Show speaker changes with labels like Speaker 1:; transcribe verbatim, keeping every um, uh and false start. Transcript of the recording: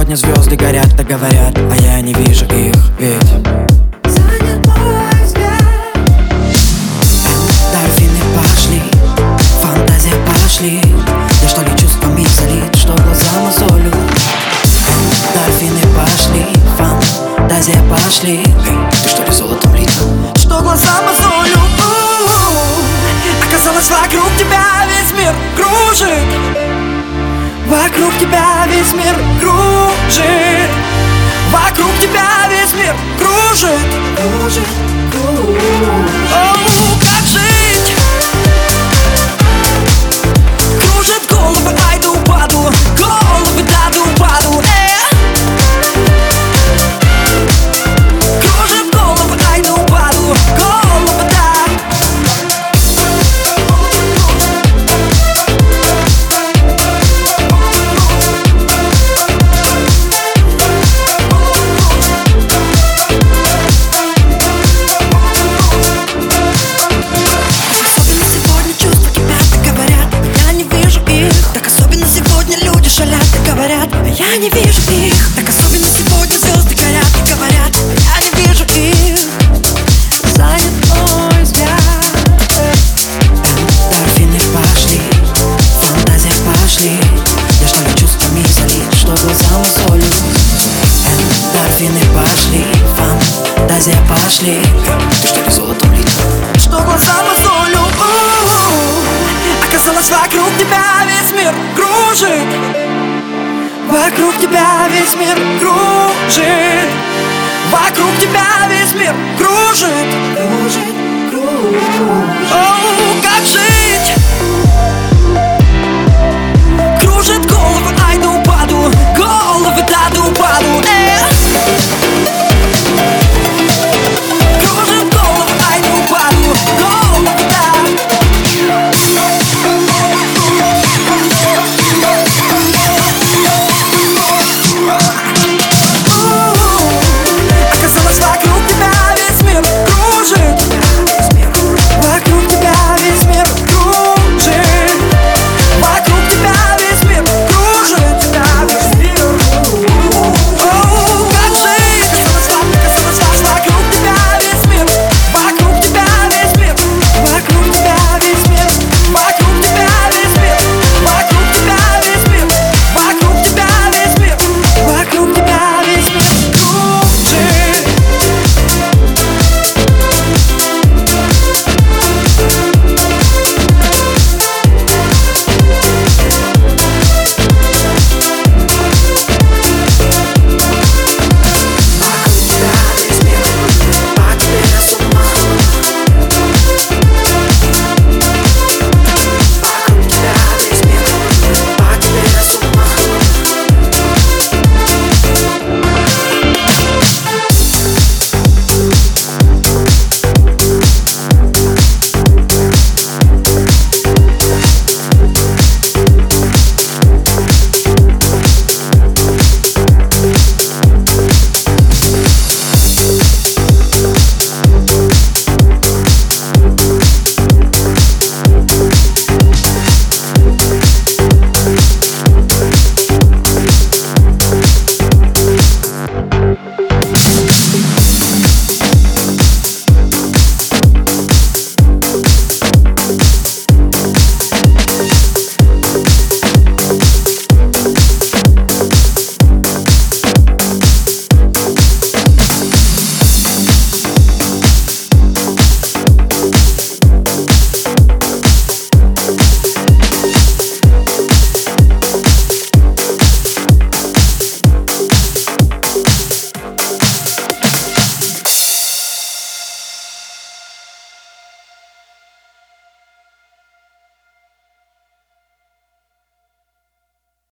Speaker 1: сегодня звезды горят, так говорят, а я не вижу их, ведь
Speaker 2: занят мой взгляд.
Speaker 1: Эндорфины пошли, фантазия пошли. Я что ли чувствами залит, что глаза мозолю? Эндорфины пошли, фантазия пошли. Эй, ты что ли золотом лита?
Speaker 2: Что глаза мозолю? Оказалось, вокруг тебя весь мир кружит. Вокруг тебя весь мир кружит. Вокруг тебя весь мир кружит. Кружит, кружит. Оу, как жить? Кружит головы, ай да упаду. Головы, да да упаду, э. Кружит головы, ай да упаду. Головы, да. Я не вижу их, так особенно сегодня звезды горят и говорят, я не вижу их. Занят мой взгляд.
Speaker 1: Эндорфины пошли, фантазия пошли. Я что ли чувствами залит, что глаза мозолю? Эндорфины пошли, фантазия пошли. Ты что ли золотом лита?
Speaker 2: Что глаза мозолю? Оказалось, вокруг тебя весь мир кружит. Вокруг тебя весь мир кружит. Вокруг тебя весь мир кружит. Кружит, кружит. Оу, как жить?